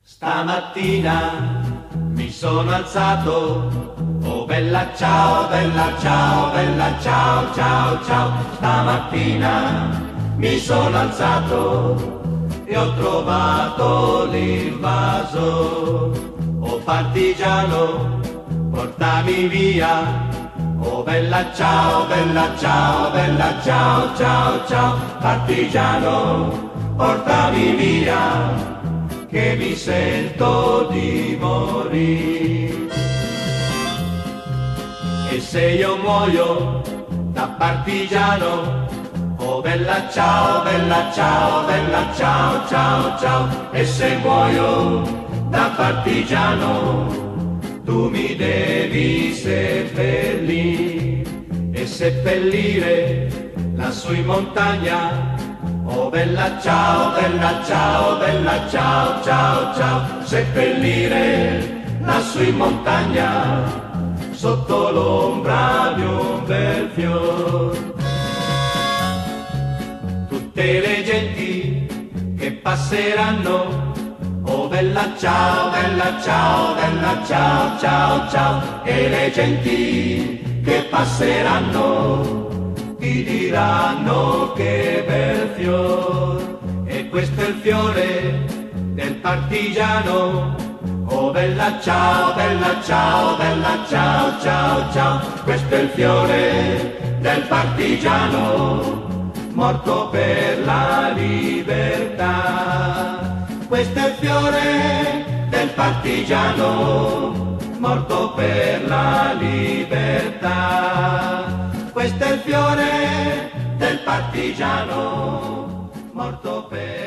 Stamattina mi sono alzato, oh bella ciao, bella ciao, bella ciao, ciao, ciao. Stamattina mi sono alzato e ho trovato l'invaso. Oh partigiano, portami via, oh bella ciao, bella ciao, bella ciao, ciao, ciao. Partigiano, portami via, che mi sento di morire. E se io muoio da partigiano, oh bella ciao, bella ciao, bella ciao, ciao, ciao. E se muoio da partigiano, tu mi devi seppellire e seppellire lassù in montagna. Oh bella ciao, bella ciao, bella ciao, ciao, ciao. Seppellire lassù in montagna, sotto l'ombra di un bel fior. Tutte le genti che passeranno, oh bella ciao, bella ciao, bella ciao, ciao, ciao. E le genti che passeranno ti diranno che bel fior, e questo è il fiore del partigiano. Oh bella ciao, bella ciao, bella ciao, ciao, ciao. Questo è il fiore del partigiano, morto per la libertà. Questo è il fiore del partigiano, morto per la libertà. Questo è il fiore del partigiano, morto per